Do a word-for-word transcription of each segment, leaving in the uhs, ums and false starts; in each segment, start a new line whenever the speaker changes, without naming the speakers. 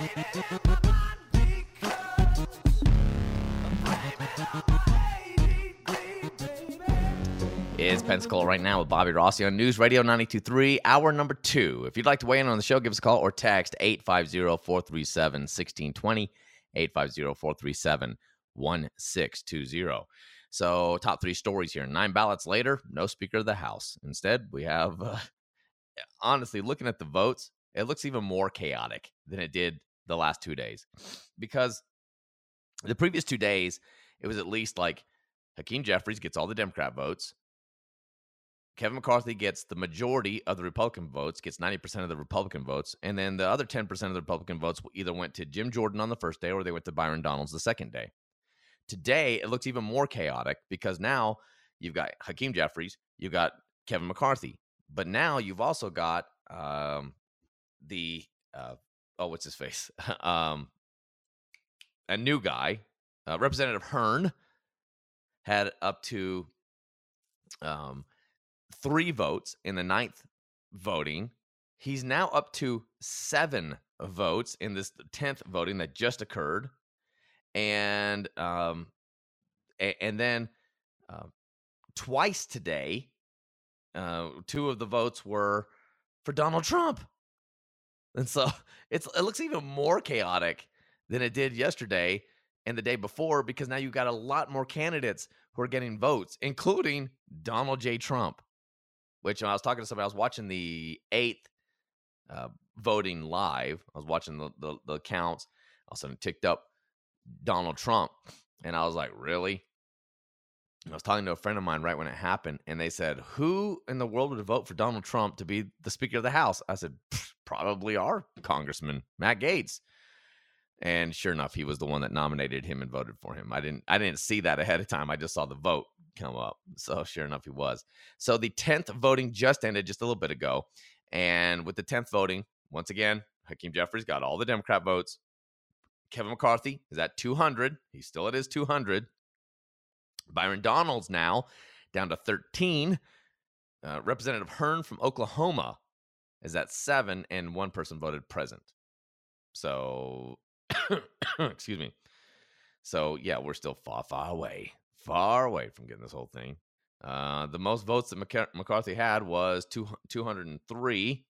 It's Pensacola right now with Bobby Rossi on News Radio ninety-two point three, hour number two. If you'd like to weigh in on the show, give us a call or text eight five zero, four three seven, one six two zero, eight five zero, four three seven, one six two zero. So, top three stories here. Nine ballots later, no Speaker of the House. Instead, we have, uh, honestly, looking at the votes, it looks even more chaotic than it did the last two days. Because the previous two days, it was at least like Hakeem Jeffries gets all the Democrat votes. Kevin McCarthy gets the majority of the Republican votes, gets ninety percent of the Republican votes, and then the other ten percent of the Republican votes either went to Jim Jordan on the first day or they went to Byron Donalds the second day. Today, it looks even more chaotic because now you've got Hakeem Jeffries, you've got Kevin McCarthy, but now you've also got um, the, uh, oh, what's his face? um, a new guy, uh, Representative Hearn, had up to um, three votes in the ninth voting. He's now up to seven votes in this tenth voting that just occurred. And um, a- and then uh, twice today, uh, two of the votes were for Donald Trump. And so it's it looks even more chaotic than it did yesterday and the day before, because now you've got a lot more candidates who are getting votes, including Donald J. Trump. Which when I was talking to somebody, I was watching the eighth uh, voting live. I was watching the, the, the counts. All of a sudden it ticked up Donald Trump. And I was like, really? And I was talking to a friend of mine right when it happened. And they said, who in the world would vote for Donald Trump to be the Speaker of the House? I said, probably our Congressman, Matt Gaetz. And sure enough, he was the one that nominated him and voted for him. I didn't I didn't see that ahead of time. I just saw the vote come up. So sure enough, he was. So the tenth voting just ended just a little bit ago. And with the tenth voting, once again, Hakeem Jeffries got all the Democrat votes. Kevin McCarthy is at two hundred. He's still at his two hundred. Byron Donalds now down to thirteen. Uh, Representative Hearn from Oklahoma is at seven, and one person voted present. So, excuse me. So, yeah, we're still far, far away, far away from getting this whole thing. Uh, the most votes that McC- McCarthy had was two, two hundred three.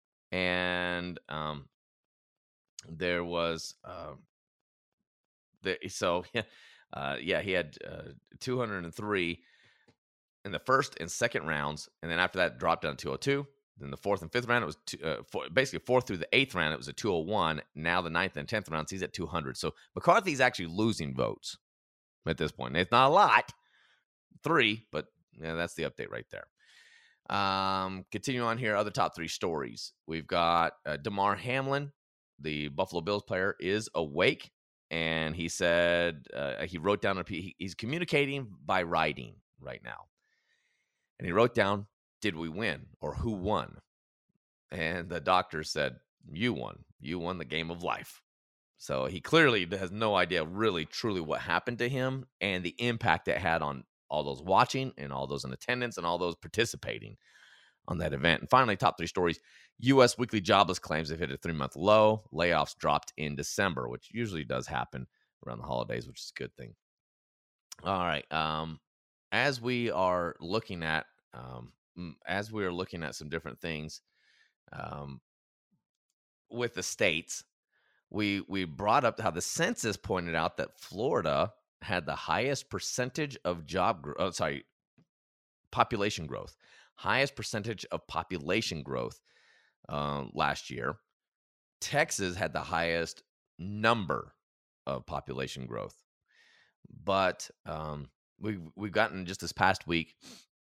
And um, there was, uh, the, so, yeah, uh, yeah, he had uh, two hundred three in the first and second rounds. And then after that, dropped down to two oh two. Then the fourth and fifth round, it was two, uh, four, basically fourth through the eighth round, it was a two oh one. Now the ninth and tenth rounds, he's at two hundred. So McCarthy's actually losing votes at this point. It's not a lot, three, but yeah, that's the update right there. Um, continue on here, other top three stories. We've got uh, Damar Hamlin, the Buffalo Bills player, is awake, and he said uh, he wrote down, a, he, he's communicating by writing right now. And he wrote down, did we win or who won? And the doctor said, you won. You won the game of life. So he clearly has no idea really truly what happened to him and the impact it had on all those watching and all those in attendance and all those participating on that event. And finally, top three stories. U S weekly jobless claims have hit a three-month low. Layoffs dropped in December, which usually does happen around the holidays, which is a good thing. All right. Um, as we are looking at um, as we are looking at some different things um, with the states, we we brought up how the census pointed out that Florida had the highest percentage of job growth. Oh, sorry, population growth, highest percentage of population growth uh, last year. Texas had the highest number of population growth, but um, we've we've gotten just this past week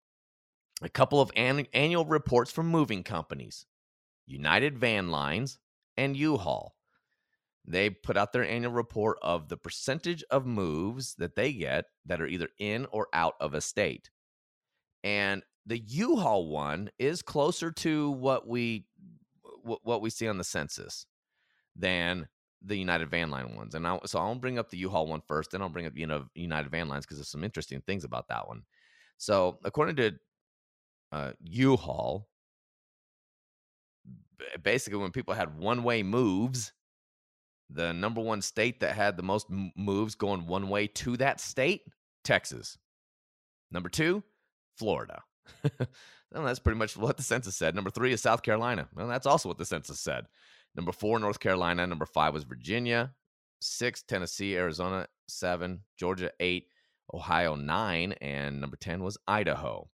a couple of an- annual reports from moving companies, United Van Lines and U-Haul. They put out their annual report of the percentage of moves that they get that are either in or out of a state. And the U-Haul one is closer to what we what we see on the census than the United Van Line ones. And I, so I'll bring up the U-Haul one first, then I'll bring up you know United Van Lines because there's some interesting things about that one. So according to uh, U-Haul, basically when people had one-way moves, The number one state that had the most m- moves going one way to that state, Texas. Number two, Florida. Well, that's pretty much what the census said. Number three is South Carolina. Well, that's also what the census said. Number four, North Carolina. Number five was Virginia. Six, Tennessee. Arizona, seven. Georgia, eight. Ohio, nine. And number ten was Idaho.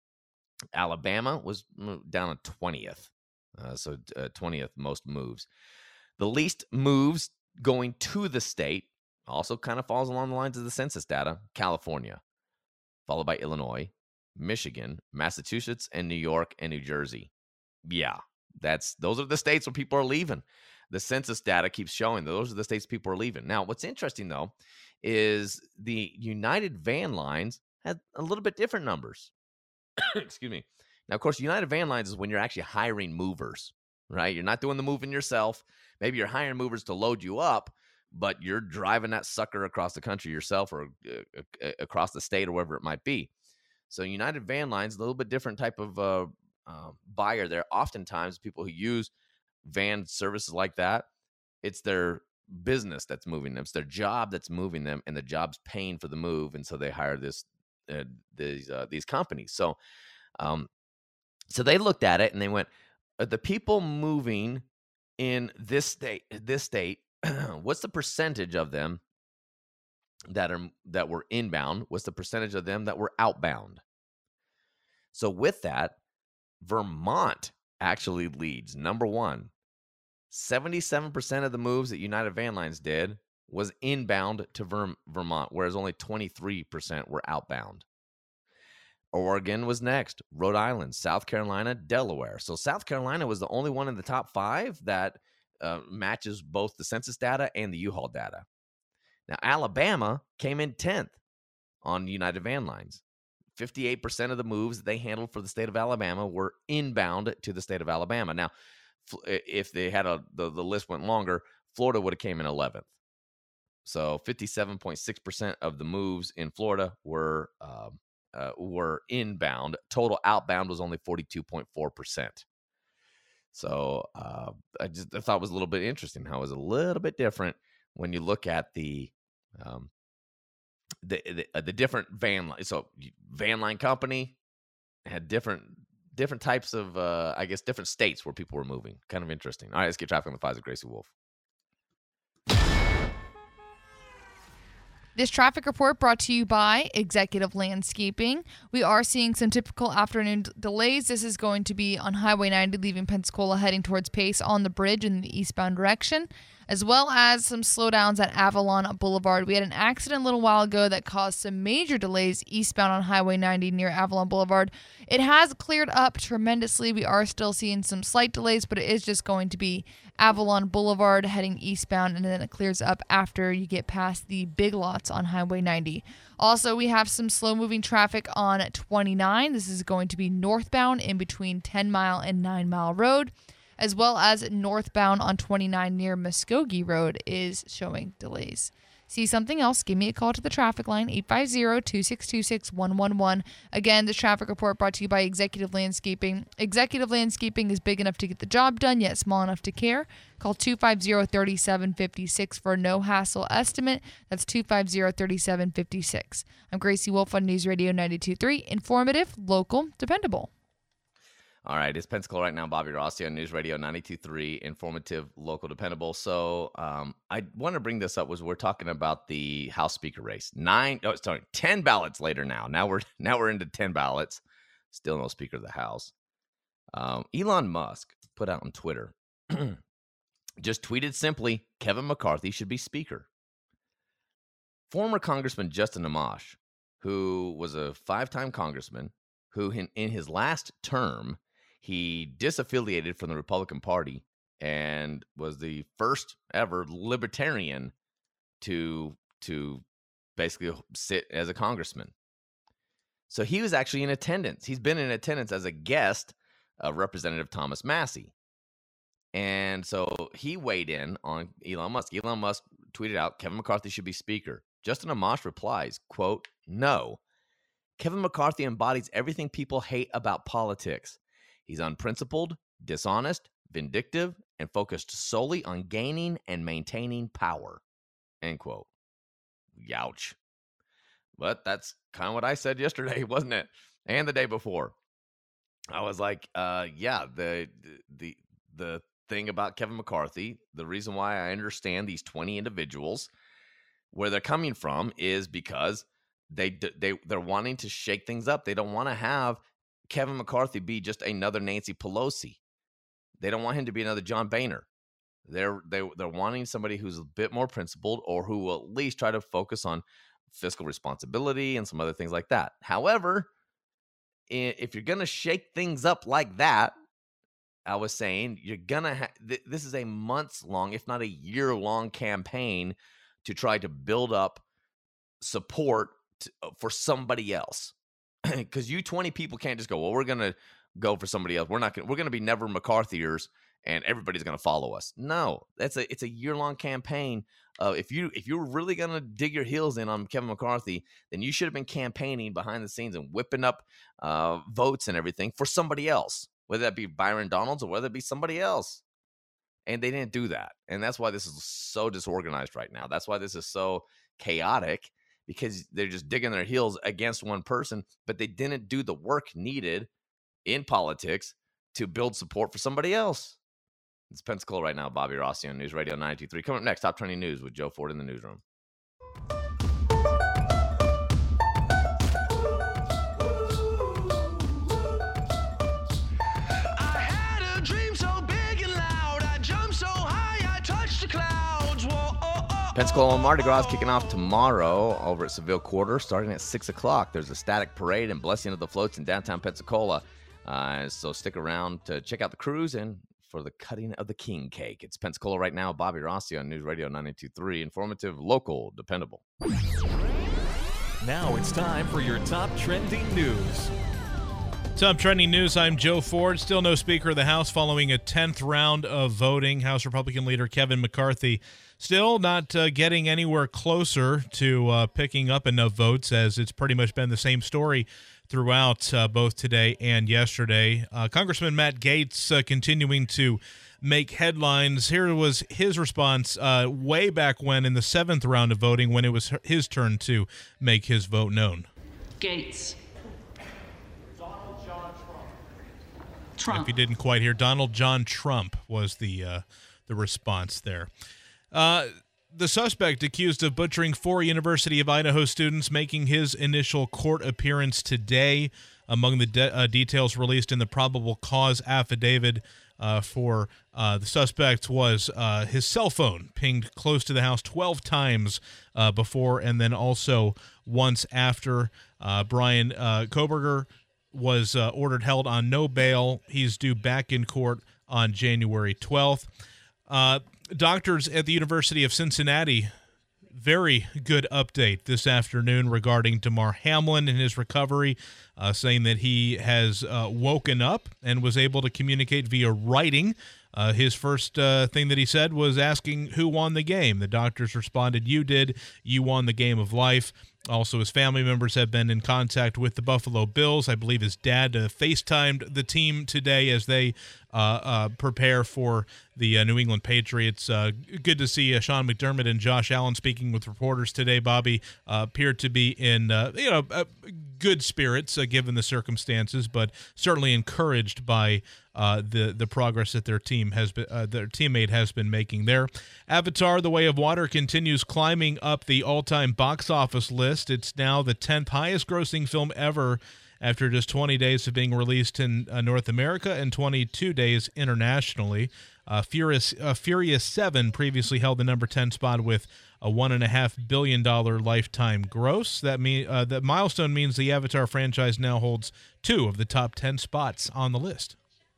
Alabama was down to twentieth. Uh, so uh, twentieth most moves. The least moves going to the state also kind of falls along the lines of the census data. California, followed by Illinois, Michigan, Massachusetts, and New York and New Jersey. Yeah, that's those are the states where people are leaving. The census data keeps showing those are the states people are leaving. Now, what's interesting, though, is the United Van Lines had a little bit different numbers. Excuse me. Now, of course, United Van Lines is when you're actually hiring movers, right? You're not doing the moving yourself. Maybe you're hiring movers to load you up, but you're driving that sucker across the country yourself or uh, uh, across the state or wherever it might be. So United Van Lines, a little bit different type of uh, uh, buyer there. Oftentimes, people who use van services like that, it's their business that's moving them. It's their job that's moving them, and the job's paying for the move, and so they hire this uh, these uh, these companies. So, um, so they looked at it and they went, uh, the people moving in this state, this state, what's the percentage of them that are that were inbound? What's the percentage of them that were outbound? So with that, Vermont actually leads number one. seventy-seven percent of the moves that United Van Lines did was inbound to Ver- Vermont, whereas only twenty-three percent were outbound. Oregon was next, Rhode Island, South Carolina, Delaware. So South Carolina was the only one in the top five that uh, matches both the census data and the U-Haul data. Now, Alabama came in tenth on United Van Lines. fifty-eight percent of the moves that they handled for the state of Alabama were inbound to the state of Alabama. Now, if they had a the, the list went longer, Florida would have came in eleventh. So fifty-seven point six percent of the moves in Florida were uh, uh, were inbound. Total outbound was only forty-two point four percent. So uh, I just I thought it was a little bit interesting how it was a little bit different when you look at the um, the the, uh, the different van line. So van line company had different different types of uh, I guess different states where people were moving. Kind of interesting. All right, let's get traffic on the fives with Gracie Wolf.
This traffic report brought to you by Executive Landscaping. We are seeing some typical afternoon d- delays. This is going to be on Highway ninety leaving Pensacola heading towards Pace on the bridge in the eastbound direction, as well as some slowdowns at Avalon Boulevard. We had an accident a little while ago that caused some major delays eastbound on Highway ninety near Avalon Boulevard. It has cleared up tremendously. We are still seeing some slight delays, but it is just going to be Avalon Boulevard heading eastbound, and then it clears up after you get past the Big Lots on Highway ninety. Also, we have some slow-moving traffic on twenty-nine. This is going to be northbound in between ten Mile and nine Mile Road, as well as northbound on twenty-nine near Muskogee Road is showing delays. See something else, give me a call to the traffic line, eight five zero, two six two, six one one one. Again, this traffic report brought to you by Executive Landscaping. Executive Landscaping is big enough to get the job done, yet small enough to care. Call two five zero, three seven five six for a no-hassle estimate. That's two five zero, three seven five six. I'm Gracie Wolf on News Radio ninety-two point three. Informative, local, dependable.
All right, it's Pensacola right now. Bobby Rossi on News Radio ninety-two point three, informative, local, dependable. So um, I want to bring this up was we're talking about the House Speaker race. Nine, oh, sorry, ten ballots later now. Now we're now we're into ten ballots. Still no Speaker of the House. Um, Elon Musk put out on Twitter, just tweeted simply, Kevin McCarthy should be Speaker. Former Congressman Justin Amash, who was a five-time congressman, who in, in his last term, he disaffiliated from the Republican Party and was the first ever libertarian to to basically sit as a congressman. So he was actually in attendance. He's been in attendance as a guest of Representative Thomas Massie. And so he weighed in on Elon Musk. Elon Musk tweeted out, Kevin McCarthy should be Speaker. Justin Amash replies, quote, no. Kevin McCarthy embodies everything people hate about politics. He's unprincipled, dishonest, vindictive, and focused solely on gaining and maintaining power, end quote. Youch. But that's kind of what I said yesterday, wasn't it? And the day before. I was like, uh, yeah, the the the thing about Kevin McCarthy, the reason why I understand these twenty individuals, where they're coming from is because they they they're wanting to shake things up. They don't want to have Kevin McCarthy be just another Nancy Pelosi. They don't want him to be another John Boehner. They're they they're wanting somebody who's a bit more principled, or who will at least try to focus on fiscal responsibility and some other things like that. However, if you're going to shake things up like that, I was saying you're going to have, th- this is a months long, if not a year long campaign to try to build up support to, for somebody else. Because you twenty people can't just go, well, we're going to go for somebody else. We're not going to, we're going to be never McCarthyers and everybody's going to follow us. No, that's a, it's a year long campaign. Uh, if you, if you're really going to dig your heels in on Kevin McCarthy, then you should have been campaigning behind the scenes and whipping up uh, votes and everything for somebody else, whether that be Byron Donalds or whether it be somebody else. And they didn't do that. And that's why this is so disorganized right now. That's why this is so chaotic, because they're just digging their heels against one person, but they didn't do the work needed in politics to build support for somebody else. It's Pensacola right now. Bobby Rossi on News Radio ninety-two point three. Coming up next, Top twenty News with Joe Ford in the newsroom.
I had a dream so big and loud. I jumped so high, I touched the clouds. Whoa, oh, oh,
Pensacola Mardi Gras is kicking off tomorrow over at Seville Quarter, starting at six o'clock. There's a static parade and blessing of the floats in downtown Pensacola. Uh, so stick around to check out the cruise and for the cutting of the king cake. It's Pensacola right now. Bobby Rossi on News Radio ninety-two point three. Informative, local, dependable.
Now it's time for your top trending news.
Top trending news, I'm Joe Ford. Still no Speaker of the House following a tenth round of voting. House Republican leader Kevin McCarthy still not uh, getting anywhere closer to uh, picking up enough votes, as it's pretty much been the same story throughout uh, both today and yesterday. Uh, Congressman Matt Gaetz uh, continuing to make headlines. Here was his response uh, way back when in the seventh round of voting, when it was his turn to make his vote known.
Gaetz.
Donald John Trump.
Trump.
If you didn't quite hear, Donald John Trump was the uh, the response there. Uh, the suspect accused of butchering four University of Idaho students making his initial court appearance today. Among the de- uh, details released in the probable cause affidavit uh, for uh, the suspect was uh, his cell phone pinged close to the house twelve times uh, before, and then also once after. Uh, Brian uh, Koberger was uh, ordered held on no bail. He's due back in court on January twelfth. Uh, doctors at the University of Cincinnati, very good update this afternoon regarding Damar Hamlin and his recovery, uh, saying that he has uh, woken up and was able to communicate via writing. Uh, his first uh, thing that he said was asking who won the game. The doctors responded, "You did. You won the game of life." Also, his family members have been in contact with the Buffalo Bills. I believe his dad uh, FaceTimed the team today as they uh, uh, prepare for the uh, New England Patriots. Uh, good to see uh, Sean McDermott and Josh Allen speaking with reporters today. Bobby uh, appeared to be in uh, you know uh, good spirits uh, given the circumstances, but certainly encouraged by uh, the the progress that their team has been, uh, their teammate has been making there. Avatar: The Way of Water continues climbing up the all-time box office list. It's now the tenth highest-grossing film ever after just twenty days of being released in uh, North America and twenty-two days internationally. Uh, Furious uh, Furious seven previously held the number ten spot with a one point five billion dollars lifetime gross. That mean uh, that milestone means the Avatar franchise now holds two of the top ten spots on the list.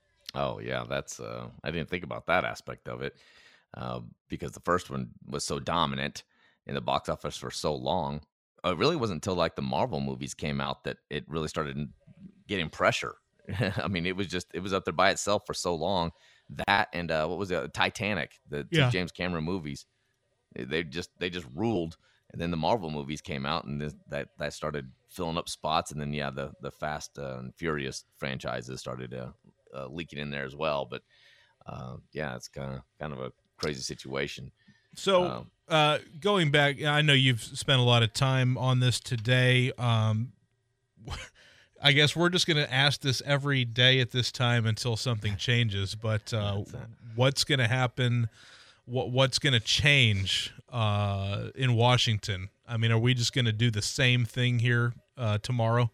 Oh, yeah, that's uh, I didn't think about that aspect of it uh, because the first one was so dominant in the box office for so long. It really wasn't until like the Marvel movies came out that it really started getting pressure. I mean, it was just it was up there by itself for so long. That and uh, what was it? Titanic, the
Yeah.
two James Cameron movies. They just they just ruled. And then the Marvel movies came out, and this, that that started filling up spots. And then yeah, the the Fast uh, and Furious franchises started uh, uh, leaking in there as well. But uh, yeah, it's kind of kind of a crazy situation.
So,
Um,
uh, going back, I know you've spent a lot of time on this today. Um, I guess we're just going to ask this every day at this time until something changes. But uh,
That's it.
what's going to happen? What what's going to change uh, in Washington? I mean, are we just going to do the same thing here uh, tomorrow?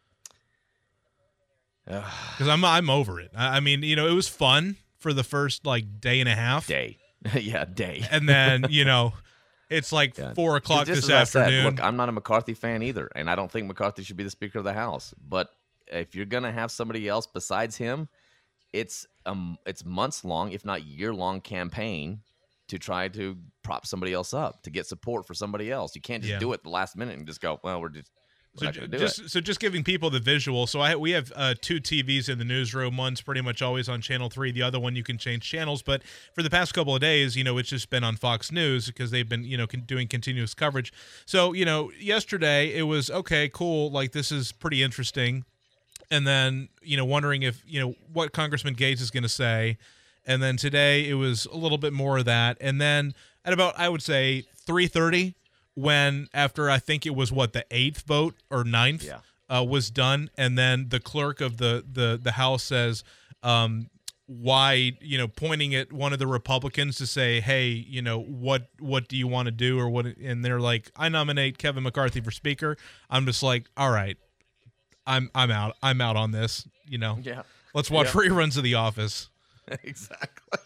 Because I'm I'm over it. I, I mean, you know, it was fun for the first like day and a half,
day, yeah, day.
and then you know, it's like
Yeah.
four o'clock
Just
this
as I said,
afternoon.
look, I'm not a McCarthy fan either, and I don't think McCarthy should be the Speaker of the House. But if you're gonna have somebody else besides him, it's um, it's months long, if not year long, campaign to try to prop somebody else up to get support for somebody else. You can't just
Yeah.
do it the last minute and just go, well, we're just we're
So
not
ju-
gonna do
just
it.
so just giving people the visual. So I we have uh, two T Vs in the newsroom. One's pretty much always on channel three. The other one you can change channels. But for the past couple of days, you know, it's just been on Fox News because they've been you know con- doing continuous coverage. So you know, yesterday it was okay, cool. Like this is pretty interesting. And then you know, wondering if you know what Congressman Gates is going to say. And then today it was a little bit more of that. And then at about I would say three thirty. When after I think it was what the eighth vote or ninth
Yeah.
uh, was done, and then the clerk of the the the House says, um, "Why you know?" Pointing at one of the Republicans to say, "Hey, you know what what do you want to do?" Or what? And they're like, "I nominate Kevin McCarthy for Speaker." I'm just like, "All right, I'm I'm out. I'm out on this." You know,
Yeah.
let's watch
Yeah.
reruns of The Office.
Exactly.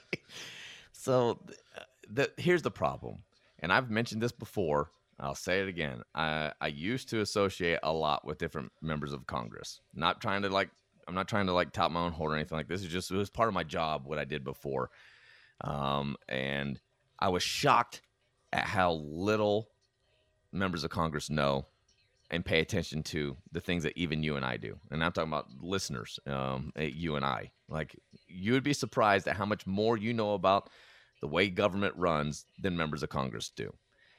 So th- the, here's the problem, and I've mentioned this before. I'll say it again. I, I used to associate a lot with different members of Congress. Not trying to like, I'm not trying to like top my own horn or anything like this. It's just it was part of my job what I did before, um, and I was shocked at how little members of Congress know and pay attention to the things that even you and I do. And I'm talking about listeners, um, eh, you and I. Like, you would be surprised at how much more you know about the way government runs than members of Congress do.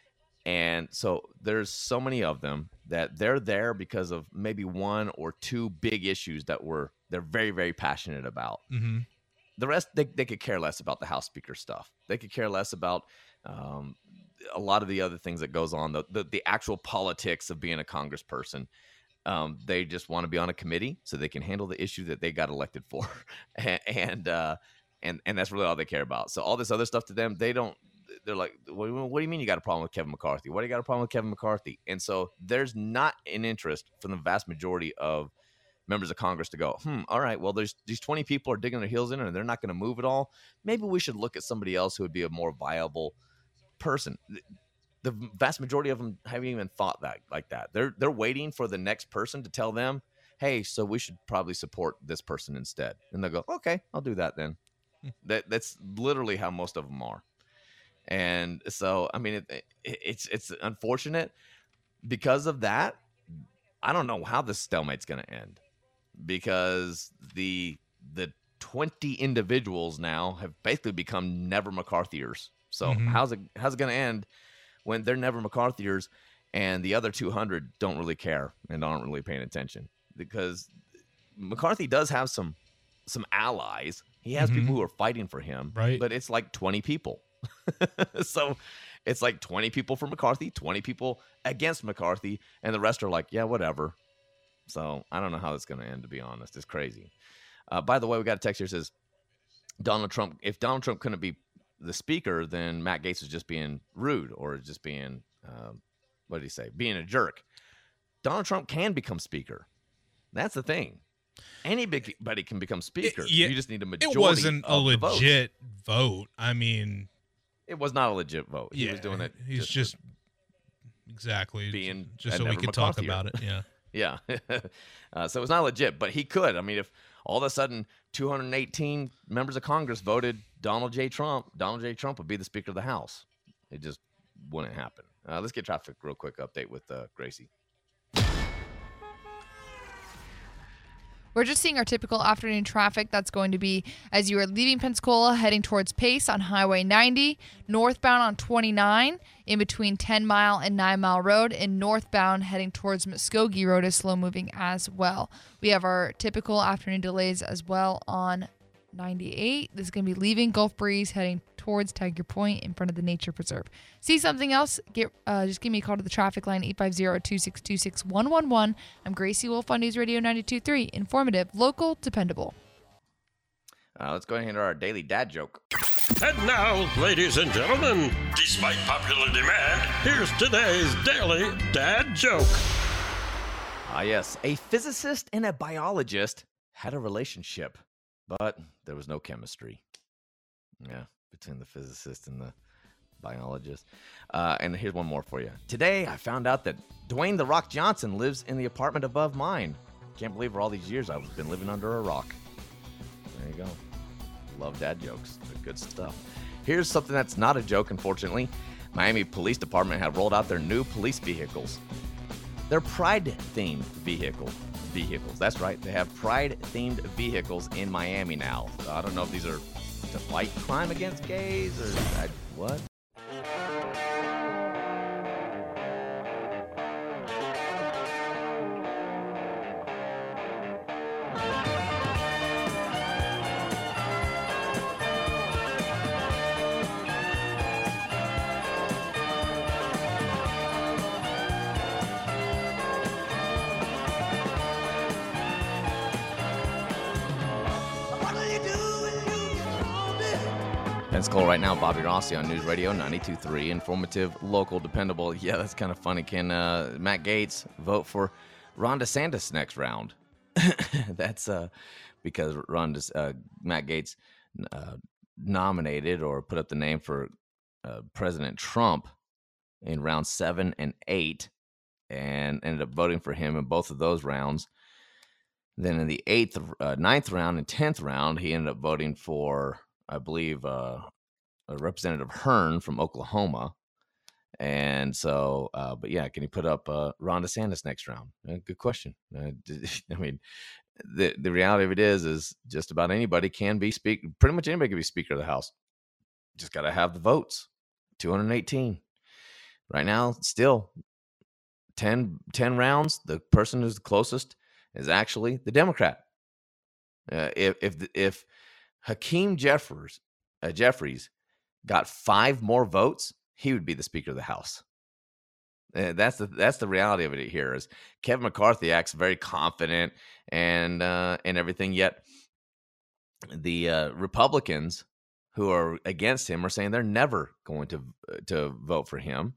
And so there's so many of them that they're there because of maybe one or two big issues that were they're very, very passionate about.
Mm-hmm.
The rest, they, they could care less about the House Speaker stuff. They could care less about um, a lot of the other things that goes on, the, the, the actual politics of being a congressperson. Um, they just want to be on a committee so they can handle the issue that they got elected for. and and, uh, and and that's really all they care about. So all this other stuff to them, they don't, they're like, what do you, what do you mean you got a problem with Kevin McCarthy? Why do you got a problem with Kevin McCarthy? And so there's not an interest from the vast majority of members of Congress to go, hmm, all right, well, there's these twenty people are digging their heels in and they're not going to move at all. Maybe we should look at somebody else who would be a more viable person. The vast majority of them haven't even thought that like that. They're they're waiting for the next person to tell them, hey, so we should probably support this person instead. And they'll go, okay, I'll do that then. that that's literally how most of them are. And so, I mean, it, it, it's it's unfortunate because of that. I don't know how this stalemate's going to end, because the the twenty individuals now have basically become never McCarthyers. So
Mhm.
how's it how's it going to end when they're never McCarthyers and the other two hundred don't really care and aren't really paying attention? Because McCarthy does have some some allies. He has
Mhm.
people who are fighting for him,
Right.
but it's like twenty people. So it's like twenty people for McCarthy, twenty people against McCarthy, and the rest are like, yeah, whatever. So I don't know how it's going to end, to be honest. It's crazy. Uh, by the way, we got a text here that says, Donald Trump, if Donald Trump couldn't be the speaker, then Matt Gaetz is just being rude or just being, um, what did he say, being a jerk. Donald Trump can become speaker. That's the thing. Anybody can become speaker.
yeah,
you just need a majority.
It wasn't a
of the votes.
legit vote. I mean,
It was not a legit vote. He
yeah,
was doing it.
He's
just,
just, exactly
being
just
a
so we
never
can talk
McCarthyer.
about it. Yeah.
yeah. uh, so it was not legit, but he could. I mean, if all of a sudden two hundred eighteen members of Congress voted Donald J. Trump, Donald J. Trump would be the Speaker of the House. It just wouldn't happen. Uh, let's get traffic real quick update with uh, Gracie.
We're just seeing our typical afternoon traffic. That's going to be as you are leaving Pensacola, heading towards Pace on Highway ninety, northbound on twenty-nine, in between ten Mile and nine Mile Road, and northbound heading towards Muskogee Road is slow moving as well. We have our typical afternoon delays as well on ninety-eight. This is going to be leaving Gulf Breeze, heading towards Tiger Point in front of the nature preserve. See something else? Get uh, just give me a call to the traffic line, eight five zero, two six two, six one one one. I'm Gracie Wolf on News Radio ninety-two point three. Informative, local, dependable.
Uh, let's go ahead and hit our daily dad joke.
And now, ladies and gentlemen, despite popular demand, here's today's daily dad joke.
Ah, yes. A physicist and a biologist had a relationship, but there was no chemistry. Yeah, between the physicist and the biologist. Uh, and here's one more for you. Today, I found out that Dwayne The Rock Johnson lives in the apartment above mine. Can't believe for all these years I've been living under a rock. There you go. Love dad jokes. They're good stuff. Here's something that's not a joke, unfortunately. Miami Police Department have rolled out their new police vehicles. They're Pride-themed vehicle vehicles. That's right. They have Pride-themed vehicles in Miami now. So I don't know if these are to fight crime against gays or I, what? Pensacola right now, Bobby Rossi on News Radio ninety-two point three. Informative, local, dependable. Yeah, that's kind of funny. Can uh, Matt Gaetz vote for Ron DeSantis next round? That's uh, because Ron De- uh, Matt Gaetz uh, nominated or put up the name for uh, President Trump in round seven and eight and ended up voting for him in both of those rounds. Then in the eighth, uh, ninth round and tenth round, he ended up voting for, I believe, uh, a Representative Hearn from Oklahoma. And so, uh, but yeah, can he put up uh, Ron DeSantis next round? Uh, good question. Uh, I mean, the the reality of it is, is just about anybody can be speak. Pretty much anybody can be Speaker of the House. Just got to have the votes. two hundred eighteen. Right now, still ten, ten rounds. The person who's the closest is actually the Democrat. Uh, if if if Hakeem Jeffries uh, Jeffries got five more votes, he would be the Speaker of the House. Uh, that's the that's the reality of it here. Is Kevin McCarthy acts very confident and uh, and everything, yet the uh, Republicans who are against him are saying they're never going to to vote for him,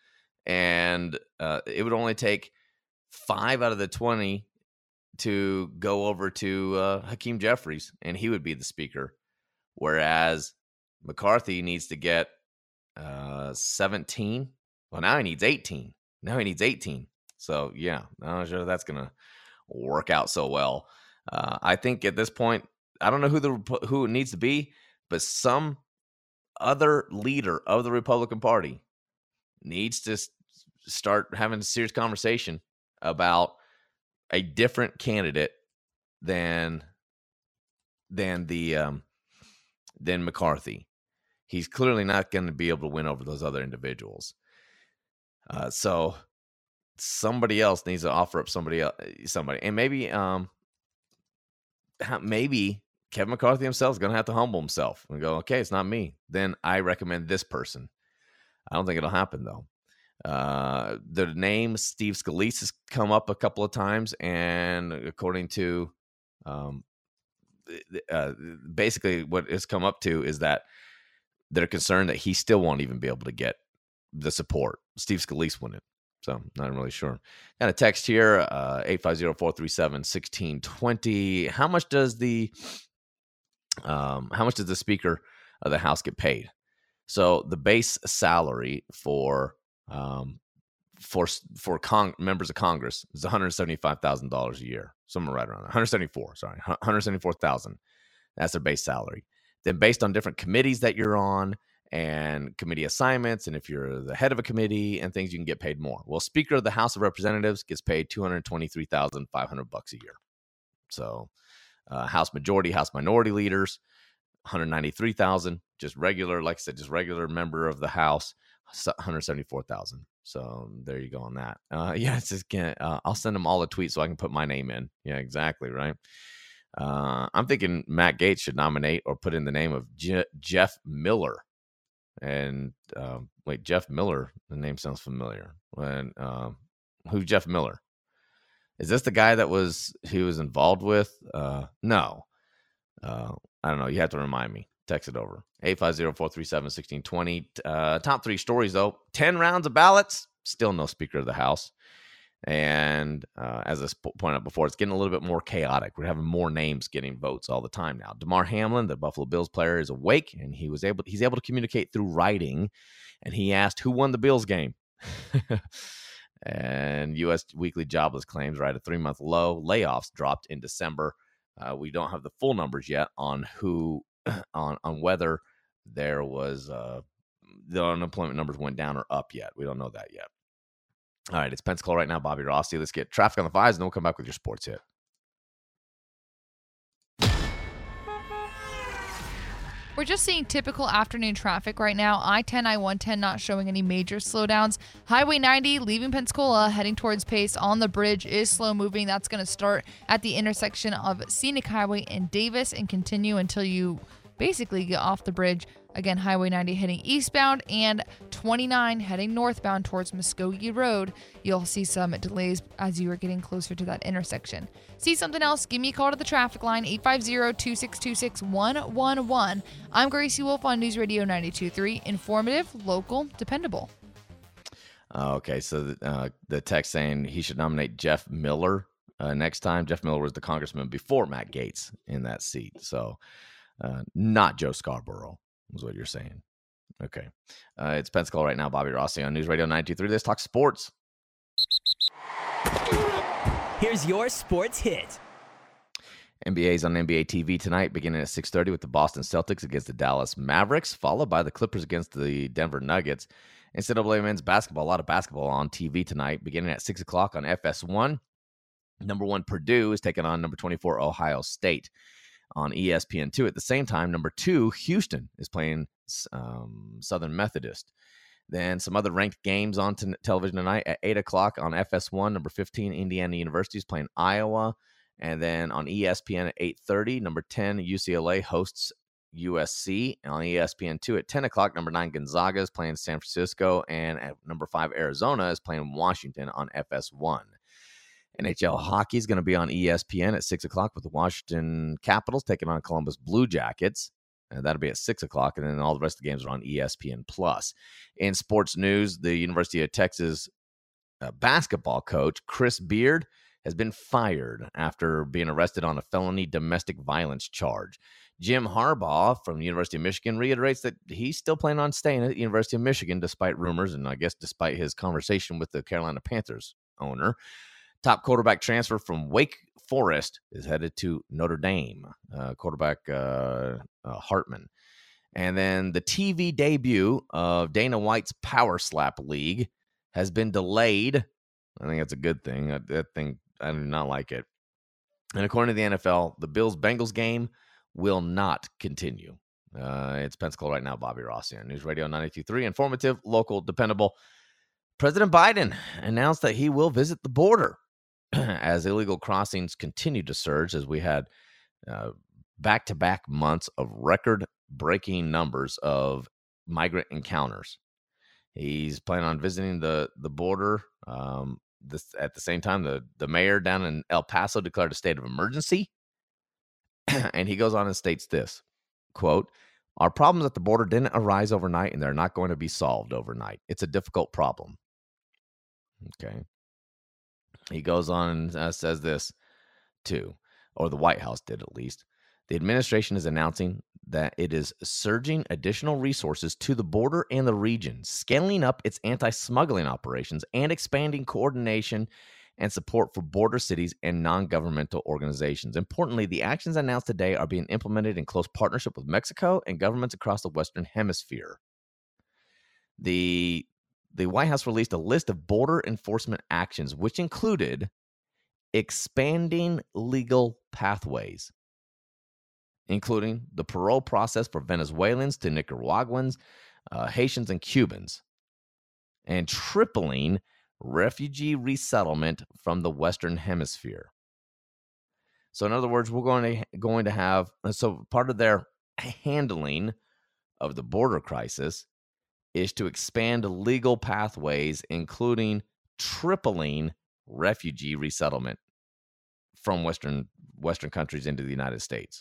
and uh, it would only take five out of the twenty to go over to uh, Hakeem Jeffries, and he would be the Speaker, whereas McCarthy needs to get uh, seventeen. Well, now he needs eighteen. Now he needs eighteen. So, yeah, I'm not sure that's going to work out so well. Uh, I think at this point, I don't know who the who it needs to be, but some other leader of the Republican Party needs to start having a serious conversation about a different candidate than than the um, than McCarthy. He's clearly not going to be able to win over those other individuals. Uh, so somebody else needs to offer up somebody else, somebody, and maybe um, maybe Kevin McCarthy himself is going to have to humble himself and go, okay, it's not me. Then I recommend this person. I don't think it'll happen though. Uh, the name Steve Scalise has come up a couple of times, and according to um, uh, basically what it's come up to is that they're concerned that he still won't even be able to get the support. Steve Scalise wouldn't. So I'm not really sure. Got a text here, uh, eight five zero, four three seven, one six two zero. How much does the um, how much does the Speaker of the House get paid? So the base salary for um, for for Cong- members of Congress is one hundred seventy-five thousand dollars a year. Somewhere right around there. one hundred seventy-four, sorry. one hundred seventy-four thousand. That's their base salary. Then based on different committees that you're on and committee assignments, and if you're the head of a committee and things, you can get paid more. Well, Speaker of the House of Representatives gets paid two hundred twenty-three thousand five hundred bucks a year. So uh, House Majority, House Minority Leaders, one hundred ninety-three thousand. Just regular, like I said, just regular member of the House, one hundred seventy-four thousand. So there you go on that. Uh, yeah, it's just uh, I'll send them all a tweet so I can put my name in. Yeah, exactly, right. Uh, I'm thinking Matt Gaetz should nominate or put in the name of Je- Jeff Miller. And um, wait, Jeff Miller, the name sounds familiar. When um, who's Jeff Miller? Is this the guy that was he was involved with? Uh, no. Uh, I don't know. You have to remind me. Text it over. eight five zero, four three seven, one six two zero. Uh, top three stories, though. ten rounds of ballots. Still no Speaker of the House. And uh, as I sp- pointed out before, it's getting a little bit more chaotic. We're having more names getting votes all the time now. Damar Hamlin, the Buffalo Bills player, is awake, and he was able. He's able to communicate through writing. And he asked who won the Bills game. And U S weekly jobless claims are at a three-month low. Layoffs dropped in December. Uh, we don't have the full numbers yet on who, on on whether there was uh, the unemployment numbers went down or up yet. We don't know that yet. All right, it's Pensacola right now. Bobby Rossi. Let's get traffic on the fives, and then we'll come back with your sports hit.
We're just seeing typical afternoon traffic right now. I ten, I one ten not showing any major slowdowns. Highway ninety leaving Pensacola, heading towards Pace on the bridge is slow moving. That's going to start at the intersection of Scenic Highway and Davis and continue until you basically get off the bridge. Again, Highway ninety heading eastbound and twenty-nine heading northbound towards Muskogee Road. You'll see some delays as you are getting closer to that intersection. See something else? Give me a call to the traffic line, eight five zero, two six two six, one one one. I'm Gracie Wolf on News Radio ninety-two point three. Informative, local, dependable.
Uh, okay, so the, uh, the text saying he should nominate Jeff Miller uh, next time. Jeff Miller was the congressman before Matt Gaetz in that seat. So uh, not Joe Scarborough. Is what you're saying. Okay. Uh, it's Pensacola right now. Bobby Rossi on News Radio ninety-two point three. Let's talk sports.
Here's your sports hit.
N B A's on N B A T V tonight, beginning at six thirty with the Boston Celtics against the Dallas Mavericks, followed by the Clippers against the Denver Nuggets. N C double A men's basketball, a lot of basketball on T V tonight, beginning at six o'clock on F S one. Number one, Purdue is taking on number twenty-four, Ohio State. On E S P N two. At the same time, number two, Houston is playing um, Southern Methodist. Then some other ranked games on t- television tonight at eight o'clock on F S one. Number fifteen, Indiana University is playing Iowa. And then on E S P N at eight thirty, number ten, U C L A hosts U S C. And on E S P N two at ten o'clock, number nine, Gonzaga is playing San Francisco. And at number five, Arizona is playing Washington on F S one. N H L hockey is going to be on E S P N at six o'clock with the Washington Capitals taking on Columbus Blue Jackets. And that'll be at six o'clock. And then all the rest of the games are on E S P N Plus. In sports news, the University of Texas uh, basketball coach, Chris Beard, has been fired after being arrested on a felony domestic violence charge. Jim Harbaugh from the University of Michigan reiterates that he's still planning on staying at the University of Michigan despite rumors and I guess despite his conversation with the Carolina Panthers owner. Top quarterback transfer from Wake Forest is headed to Notre Dame, uh, quarterback uh, uh, Hartman. And then the T V debut of Dana White's Power Slap League has been delayed. I think that's a good thing. I, that thing, I do not like it. And according to the N F L, the Bills-Bengals game will not continue. Uh, it's Pensacola right now. Bobby Rossi on News Radio ninety-two point three. Informative, local, dependable. President Biden announced that he will visit the border as illegal crossings continue to surge, as we had uh, back-to-back months of record-breaking numbers of migrant encounters. He's planning on visiting the, the border. Um, this, at the same time, the, the mayor down in El Paso declared a state of emergency. And he goes on and states this, quote, "Our problems at the border didn't arise overnight, and they're not going to be solved overnight. It's a difficult problem." Okay. He goes on and uh, says this, too, or the White House did at least. The administration is announcing that it is surging additional resources to the border and the region, scaling up its anti-smuggling operations, and expanding coordination and support for border cities and non-governmental organizations. Importantly, the actions announced today are being implemented in close partnership with Mexico and governments across the Western Hemisphere. The The White House released a list of border enforcement actions, which included expanding legal pathways, including the parole process for Venezuelans to Nicaraguans, uh, Haitians, and Cubans, and tripling refugee resettlement from the Western Hemisphere. So in other words, we're going to going to have so part of their handling of the border crisis is to expand legal pathways, including tripling refugee resettlement from Western Western countries into the United States.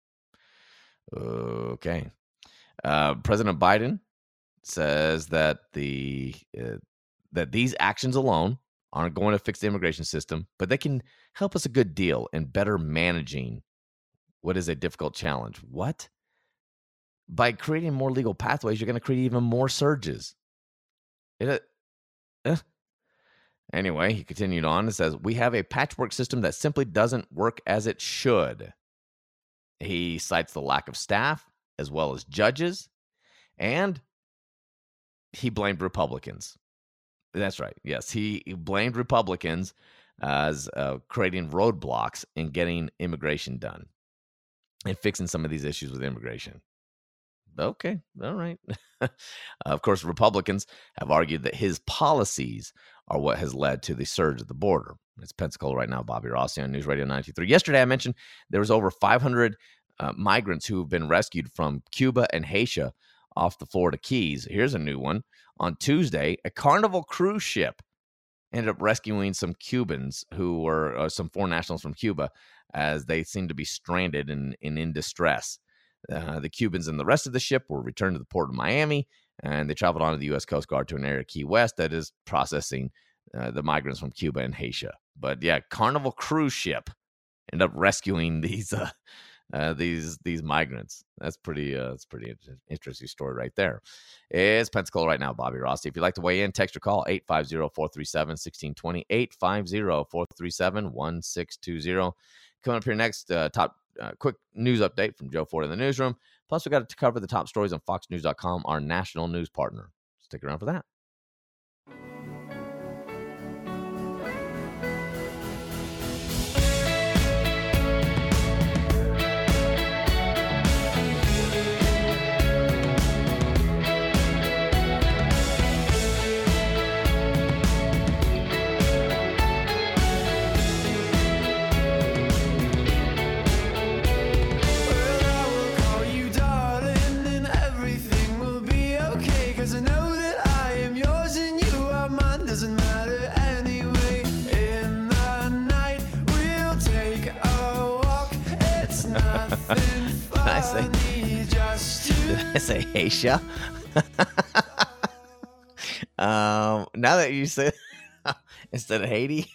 Okay. Uh, President Biden says that the uh, that these actions alone aren't going to fix the immigration system, but they can help us a good deal in better managing what is a difficult challenge. What? By creating more legal pathways, you're going to create even more surges. It, uh, anyway, he continued on and says, we have a patchwork system that simply doesn't work as it should. He cites the lack of staff as well as judges, and he blamed Republicans. That's right. Yes, he, he blamed Republicans as uh, creating roadblocks in getting immigration done and fixing some of these issues with immigration. Okay, all right. Of course, Republicans have argued that his policies are what has led to the surge at the border. It's Pensacola right now. Bobby Rossi on News Radio ninety-three. Yesterday, I mentioned there was over five hundred uh, migrants who have been rescued from Cuba and Haiti off the Florida Keys. Here's a new one. On Tuesday, a Carnival cruise ship ended up rescuing some Cubans who were uh, some foreign nationals from Cuba, as they seemed to be stranded and, and in distress. Uh, the Cubans and the rest of the ship were returned to the port of Miami, and they traveled on to the U S Coast Guard to an area, Key West, that is processing uh, the migrants from Cuba and Haiti. But yeah, Carnival cruise ship ended up rescuing these uh, uh, these these migrants. That's pretty. Uh, that's pretty interesting story right there. It's Pensacola right now. Bobby Rossi. If you'd like to weigh in, text or call eight five zero, four three seven, one six two zero, eight five zero, four three seven, one six two zero. Coming up here next, uh, top uh, quick news update from Joe Ford in the newsroom. Plus, we got to cover the top stories on fox news dot com, our national news partner. Stick around for that. I say, did I say Haiti? um, now that you said instead of Haiti,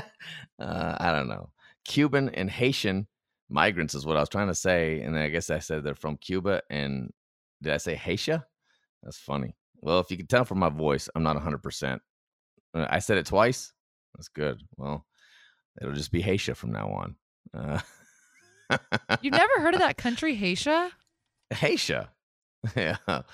uh, I don't know. Cuban and Haitian migrants is what I was trying to say, and then I guess I said they're from Cuba. And did I say Haiti? That's funny. Well, if you can tell from my voice, I'm not one hundred percent. I said it twice. That's good. Well, it'll just be Haiti from now on. Uh,
You've never heard of that country, Haiti?
Haiti. Yeah.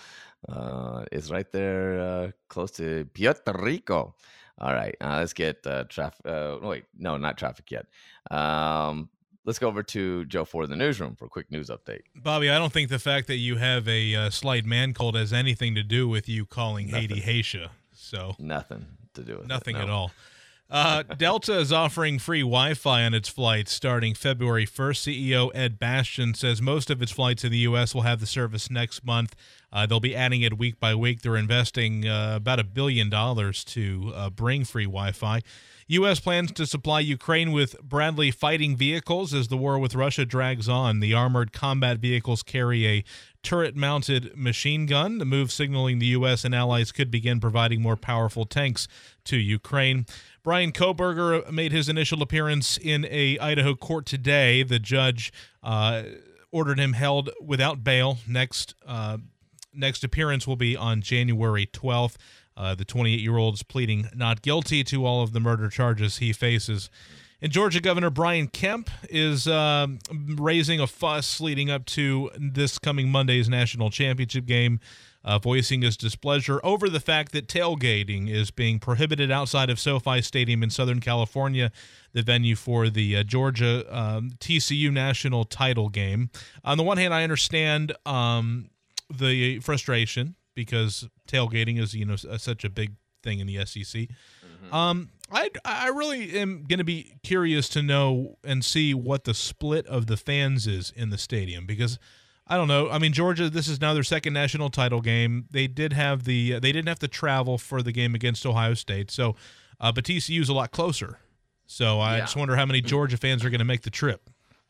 Uh, it's right there uh, close to Puerto Rico. All right. Uh, let's get uh, traffic. Uh, wait, no, not traffic yet. Um, let's go over to Joe Ford in the newsroom for a quick news update.
Bobby, I don't think the fact that you have a uh, slight man cold has anything to do with you calling
Nothing.
Haiti Haiti. So
Nothing to do with
Nothing
it, no.
at all. Uh, Delta is offering free Wi-Fi on its flights starting February first. C E O Ed Bastian says most of its flights in the U S will have the service next month. Uh, they'll be adding it week by week. They're investing uh, about a billion dollars to uh, bring free Wi-Fi. U S plans to supply Ukraine with Bradley fighting vehicles as the war with Russia drags on. The armored combat vehicles carry a turret-mounted machine gun, the move signaling the U S and allies could begin providing more powerful tanks to Ukraine. Brian Kohberger made his initial appearance in a Idaho court today. The judge uh, ordered him held without bail. Next uh, next appearance will be on January twelfth. Uh, the twenty-eight-year-old is pleading not guilty to all of the murder charges he faces. And Georgia Governor Brian Kemp is uh, raising a fuss leading up to this coming Monday's national championship game, uh, voicing his displeasure over the fact that tailgating is being prohibited outside of SoFi Stadium in Southern California, the venue for the uh, Georgia um, T C U national title game. On the one hand, I understand um, the frustration because tailgating is, you know, such a big thing in the S E C. Um, I I really am going to be curious to know and see what the split of the fans is in the stadium, because I don't know. I mean, Georgia, this is now their second national title game. They did have the they didn't have to travel for the game against Ohio State, so uh, but T C U is a lot closer. So I
Yeah.
just wonder how many Georgia fans are going to make the trip.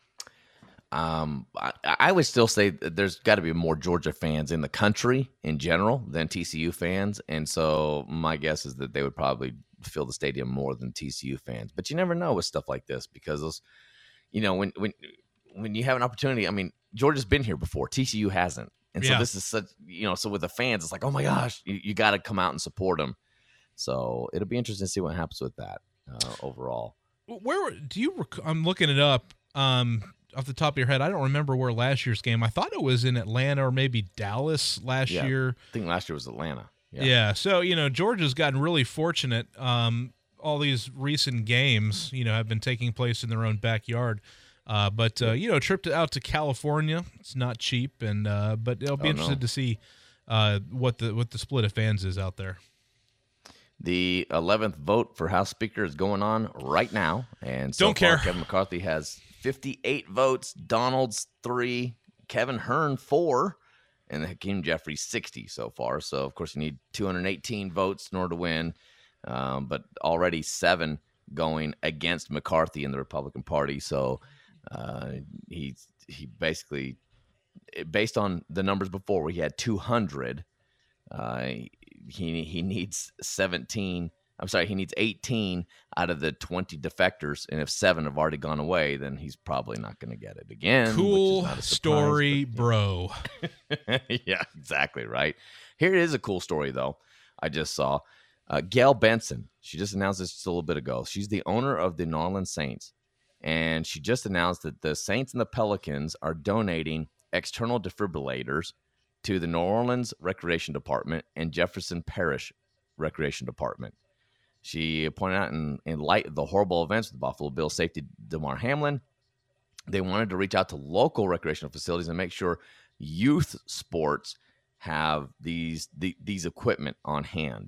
Um, I, I would still say that there's got to be more Georgia fans in the country in general than T C U fans, and so my guess is that they would probably fill the stadium more than T C U fans. But you never know with stuff like this, because those, you know, when when when you have an opportunity. I mean, Georgia's been here before, T C U hasn't, and so
Yeah.
this is such, you know, so with the fans, it's like, oh my gosh, you, you got to come out and support them. So it'll be interesting to see what happens with that uh, overall.
Where do you? Rec- I'm looking it up. Um, off the top of your head, I don't remember where last year's game. I thought it was in Atlanta or maybe Dallas last
Yeah.
year.
I think last year was Atlanta.
Yeah. So, you know, Georgia's gotten really fortunate. Um, all these recent games, you know, have been taking place in their own backyard. Uh, but, uh, you know, a trip to, out to California, it's not cheap. And uh, but I'll be
Oh,
interested
no.
to see uh, what the what the split of fans is out there.
The eleventh vote for House Speaker is going on right now. And so
Don't
far,
care.
Kevin McCarthy has fifty-eight votes, Donald's three, Kevin Hearn four, and Hakeem Jeffries sixty so far. So, of course, you need two hundred eighteen votes in order to win, um, but already seven going against McCarthy in the Republican Party. So uh, he, he basically, based on the numbers before, where he had two hundred, uh, he he needs seventeen. I'm sorry, he needs eighteen out of the twenty defectors, and if seven have already gone away, then he's probably not going to get it again. which is
Cool
not a surprise,
story,
but,
bro.
yeah, exactly right. Here is a cool story, though. I just saw uh, Gail Benson. She just announced this just a little bit ago. She's the owner of the New Orleans Saints, and she just announced that the Saints and the Pelicans are donating external defibrillators to the New Orleans Recreation Department and Jefferson Parish Recreation Department. She pointed out in, in light of the horrible events with Buffalo Bills safety Damar Hamlin, they wanted to reach out to local recreational facilities and make sure youth sports have these the, these equipment on hand.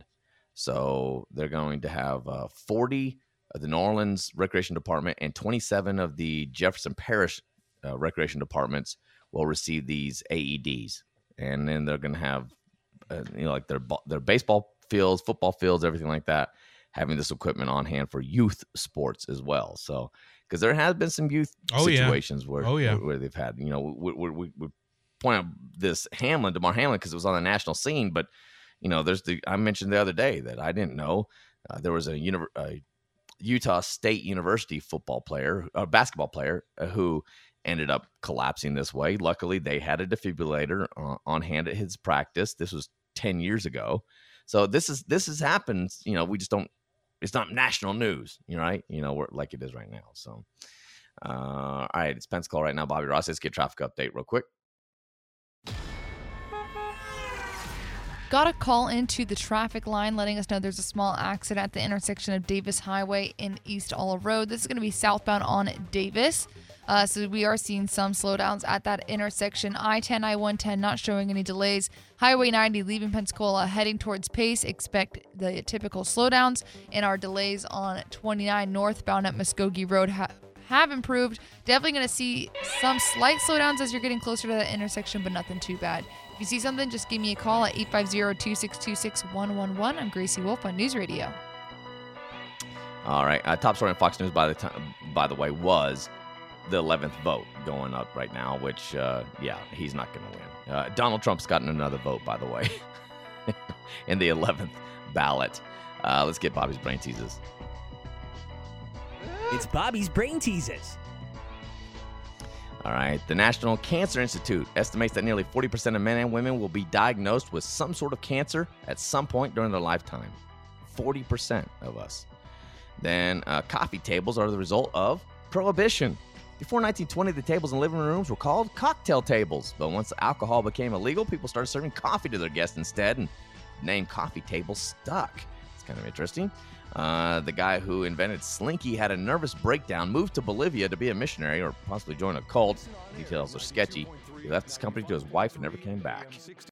So they're going to have uh, forty of the New Orleans Recreation Department and twenty-seven of the Jefferson Parish uh, Recreation Departments will receive these A E Ds. And then they're going to have, uh, you know, like their their baseball fields, football fields, everything like that, having this equipment on hand for youth sports as well. So, because there has been some youth
Oh, yeah.
situations where,
Oh, yeah.
where where they've had, you know, we we, we, we point out this Hamlin, Damar Hamlin, because it was on the national scene. But you know, there's the I mentioned the other day that I didn't know uh, there was a, univ- a Utah State University football player, a basketball player, uh, who ended up collapsing this way. Luckily, they had a defibrillator uh, on hand at his practice. This was ten years ago. So this is this has happened. You know, we just don't. It's not national news, you know, right? You know, we're, like it is right now. So, uh, all right, it's Pensacola right now. Bobby Ross, let's get traffic update real quick.
Got a call into the traffic line letting us know there's a small accident at the intersection of Davis Highway and East Olive Road. This is going to be southbound on Davis. Uh, so we are seeing some slowdowns at that intersection. I ten, I one ten not showing any delays. Highway ninety leaving Pensacola heading towards Pace. Expect the typical slowdowns. And our delays on twenty-nine northbound at Muskogee Road ha- have improved. Definitely going to see some slight slowdowns as you're getting closer to that intersection, but nothing too bad. If you see something, just give me a call at eight five zero, two six two, six one one one. I'm Gracie Wolf on News Radio.
All right, uh, top story on Fox News, by the time, by the way, was the eleventh vote going up right now, which, uh, yeah, he's not going to win. Uh, Donald Trump's gotten another vote, by the way, in the eleventh ballot. Uh, let's get Bobby's brain teases.
It's Bobby's Brain Teases.
All right. The National Cancer Institute estimates that nearly forty percent of men and women will be diagnosed with some sort of cancer at some point during their lifetime. forty percent of us. Then uh, coffee tables are the result of prohibition. Before nineteen twenty, the tables in living rooms were called cocktail tables. But once alcohol became illegal, people started serving coffee to their guests instead, and the name coffee table stuck. It's kind of interesting. Uh, the guy who invented Slinky had a nervous breakdown, moved to Bolivia to be a missionary or possibly join a cult. Details are sketchy. He left his company to his wife and never came back.